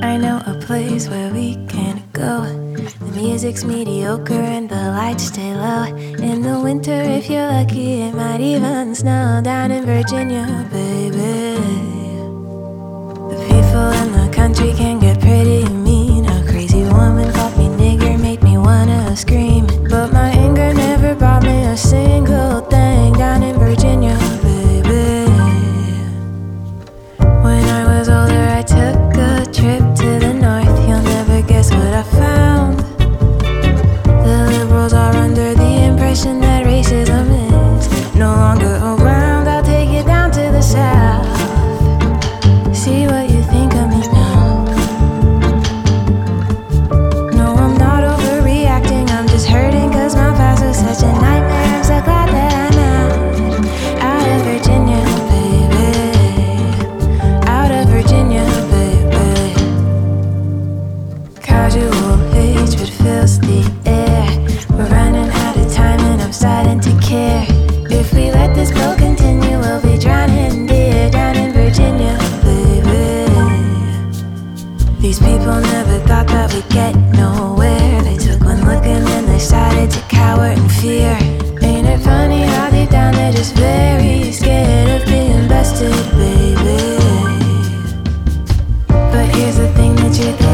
I know a place where we can go. The music's mediocre and the lights stay low. In the winter, if you're lucky, it might even snow down in Virginia, baby. The people in the country can get pretty mean. A crazy woman called me nigger, made me wanna scream. But my anger never bought me a single thing down in Virginia, baby. When I was older, I took a trip to the north. You'll never guess what I found. The liberals are under the impression that racism is no longer around. I'll take you down to the south. See what you think of me now. No, I'm not overreacting, I'm just hurting cause my past was such a nightmare. I'm so glad that I'm out of Virginia, baby. Out of Virginia, baby. Casual hatred fills the air. We're running out of time and I'm starting to care. If we let this boat continue, we'll be drowning dear down in Virginia, baby. These people never thought that we'd get nowhere. They took one look and then they started to cower in fear. Ain't it funny how deep down they're just very scared of being bested, baby. But here's the thing that you think